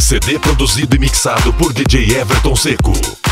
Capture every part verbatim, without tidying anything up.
C D produzido e mixado por D J Everton Seco.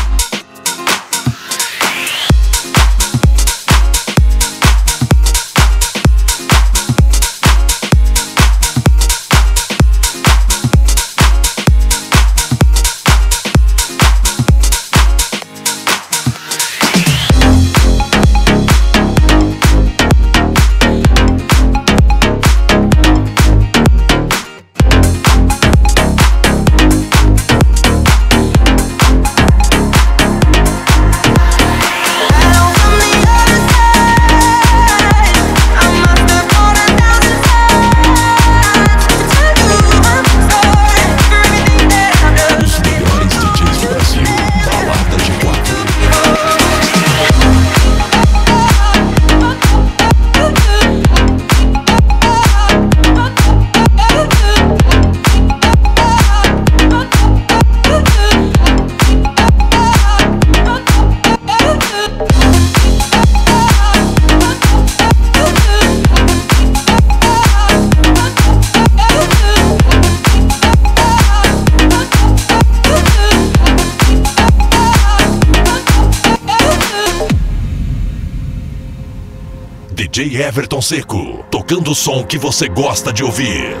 D J Everton Seco, tocando o som que você gosta de ouvir.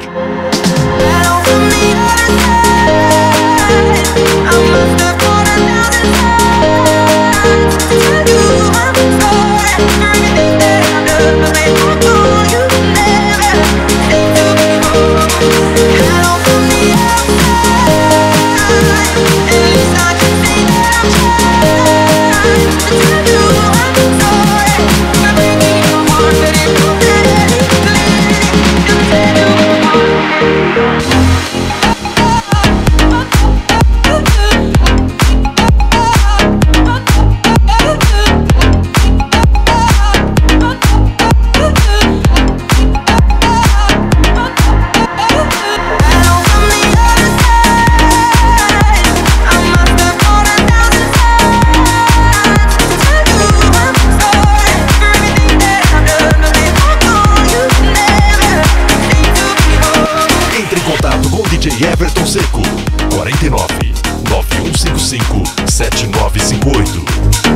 D J Everton Seco, quarenta e nove, nove um cinco cinco, sete nove cinco oito.